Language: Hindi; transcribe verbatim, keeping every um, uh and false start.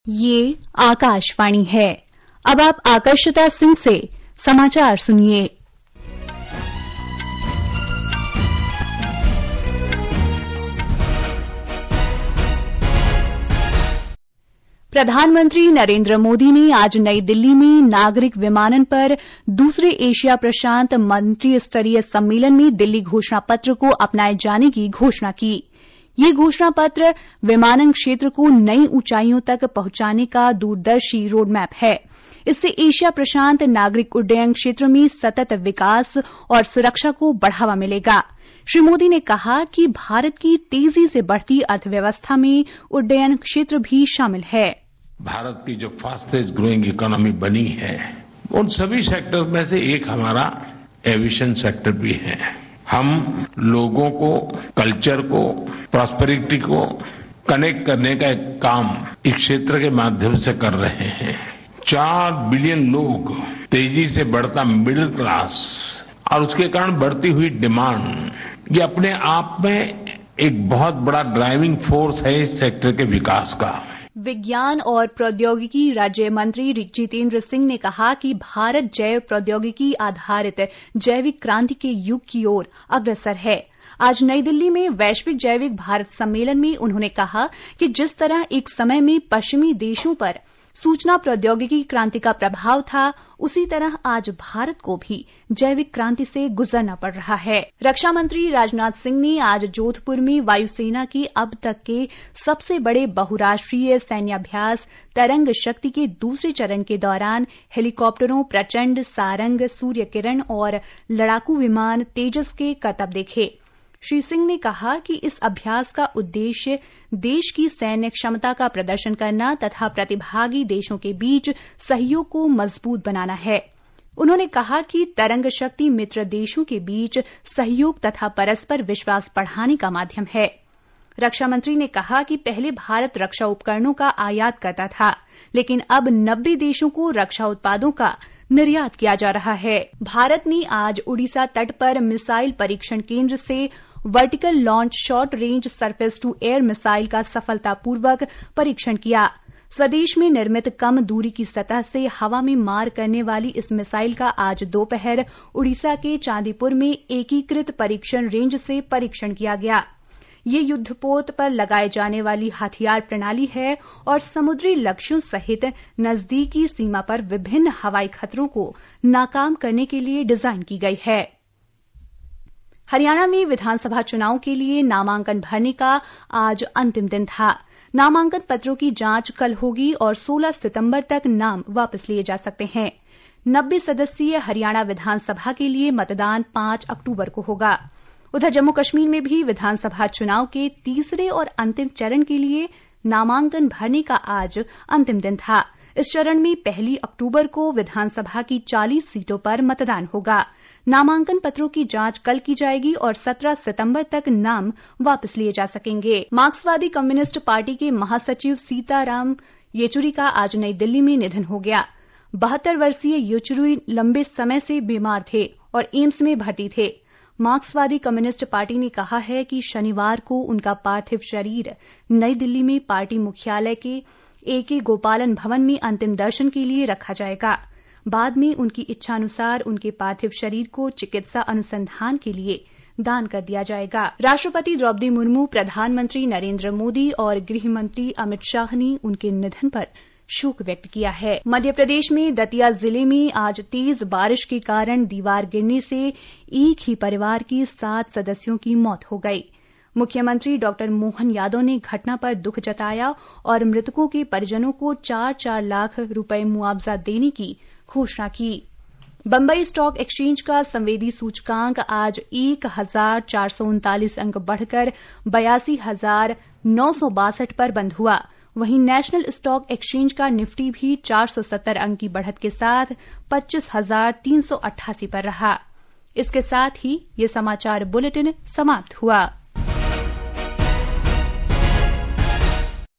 ये आकाशवाणी है। अब आप आकर्षिता सिंह से समाचार सुनिए। प्रधानमंत्री नरेंद्र मोदी ने आज नई दिल्ली में नागरिक विमानन पर दूसरे एशिया प्रशांत मंत्री स्तरीय सम्मेलन में दिल्ली घोषणा पत्र को अपनाए जाने की घोषणा की। ये घोषणा पत्र विमानन क्षेत्र को नई ऊंचाइयों तक पहुंचाने का दूरदर्शी रोडमैप है। इससे एशिया प्रशांत नागरिक उड्डयन क्षेत्र में सतत विकास और सुरक्षा को बढ़ावा मिलेगा। श्री मोदी ने कहा कि भारत की तेजी से बढ़ती अर्थव्यवस्था में उड्डयन क्षेत्र भी शामिल है। भारत की जो फास्टेस्ट ग्रोइंग इकोनॉमी बनी है, उन सभी सेक्टर्स में से एक हमारा एविएशन सेक्टर भी है। हम लोगों को, कल्चर को, प्रॉस्पेरिटी को कनेक्ट करने का एक काम इस क्षेत्र के माध्यम से कर रहे हैं। चार बिलियन लोग, तेजी से बढ़ता मिडिल क्लास और उसके कारण बढ़ती हुई डिमांड, ये अपने आप में एक बहुत बड़ा ड्राइविंग फोर्स है इस सेक्टर के विकास का। विज्ञान और प्रौद्योगिकी राज्य मंत्री जितेंद्र सिंह ने कहा कि भारत जैव प्रौद्योगिकी आधारित जैविक क्रांति के युग की ओर अग्रसर है। आज नई दिल्ली में वैश्विक जैविक भारत सम्मेलन में उन्होंने कहा कि जिस तरह एक समय में पश्चिमी देशों पर सूचना प्रौद्योगिकी क्रांति का प्रभाव था, उसी तरह आज भारत को भी जैविक क्रांति से गुजरना पड़ रहा है। रक्षा मंत्री राजनाथ सिंह ने आज जोधपुर में वायुसेना के अब तक के सबसे बड़े बहुराष्ट्रीय सैन्याभ्यास तरंग शक्ति के दूसरे चरण के दौरान हेलीकॉप्टरों, प्रचंड सारंग, सूर्य किरण और लड़ाकू विमान तेजस के करतब देखे। श्री सिंह ने कहा कि इस अभ्यास का उद्देश्य देश की सैन्य क्षमता का प्रदर्शन करना तथा प्रतिभागी देशों के बीच सहयोग को मजबूत बनाना है। उन्होंने कहा कि तरंग शक्ति मित्र देशों के बीच सहयोग तथा परस्पर विश्वास बढ़ाने का माध्यम है। रक्षा मंत्री ने कहा कि पहले भारत रक्षा उपकरणों का आयात करता था, लेकिन अब नब्बे देशों को रक्षा उत्पादों का निर्यात किया जा रहा है। भारत ने आज उड़ीसा तट पर मिसाइल परीक्षण केंद्र से vertical launch short range surface to air missile का सफलतापूर्वक परीक्षण किया। स्वदेश में निर्मित कम दूरी की सतह से हवा में मार करने वाली इस मिसाइल का आज दोपहर उड़ीसा के चांदीपुर में एकीकृत परीक्षण रेंज से परीक्षण किया गया। ये युद्धपोत पर लगाए जाने वाली हथियार प्रणाली है और समुद्री लक्ष्यों सहित नजदीकी सीमा पर विभिन्न हवाई खतरों को नाकाम करने के लिए डिजाइन की गई है। हरियाणा में विधानसभा चुनाव के लिए नामांकन भरने का आज अंतिम दिन था। नामांकन पत्रों की जांच कल होगी और सोलह सितंबर तक नाम वापस लिए जा सकते हैं। नब्बे सदस्यीय हरियाणा विधानसभा के लिए मतदान पांच अक्टूबर को होगा। उधर जम्मू कश्मीर में भी विधानसभा चुनाव के तीसरे और अंतिम चरण के लिए नामांकन भरने का आज अंतिम दिन था। इस चरण में पहली अक्टूबर को विधानसभा की चालीस सीटों पर मतदान होगा। नामांकन पत्रों की जांच कल की जाएगी और सत्रह सितंबर तक नाम वापस लिए जा सकेंगे। मार्क्सवादी कम्युनिस्ट पार्टी के महासचिव सीताराम येचुरी का आज नई दिल्ली में निधन हो गया। बहत्तर वर्षीय येचुरी लंबे समय से बीमार थे और एम्स में भर्ती थे। मार्क्सवादी कम्युनिस्ट पार्टी ने कहा है कि शनिवार को उनका पार्थिव शरीर नई दिल्ली में पार्टी मुख्यालय के एके गोपालन भवन में अंतिम दर्शन के लिए रखा जाएगा। बाद में उनकी इच्छानुसार उनके पार्थिव शरीर को चिकित्सा अनुसंधान के लिए दान कर दिया जाएगा। राष्ट्रपति द्रौपदी मुर्मू, प्रधानमंत्री नरेंद्र मोदी और गृह मंत्री अमित शाह ने उनके निधन पर शोक व्यक्त किया है। मध्य प्रदेश में दतिया जिले में आज तेज बारिश के कारण दीवार गिरने से एक ही परिवार के सात सदस्यों की मौत हो गई। मुख्यमंत्री डॉक्टर मोहन यादव ने घटना पर दुख जताया और मृतकों के परिजनों को चार चार लाख रुपए मुआवजा देने की घोषणा की। बंबई स्टॉक एक्सचेंज का संवेदी सूचकांक आज एक हजार चार सौ उनतालीस अंक बढ़कर बयासी हजार नौ सौ बासठ पर बंद हुआ। वहीं नेशनल स्टॉक एक्सचेंज का निफ्टी भी चार सौ सत्तर अंक की बढ़त के साथ पच्चीस हजार तीन सौ अट्ठासी पर रहा। इसके साथ ही ये समाचार बुलेटिन समाप्त हुआ।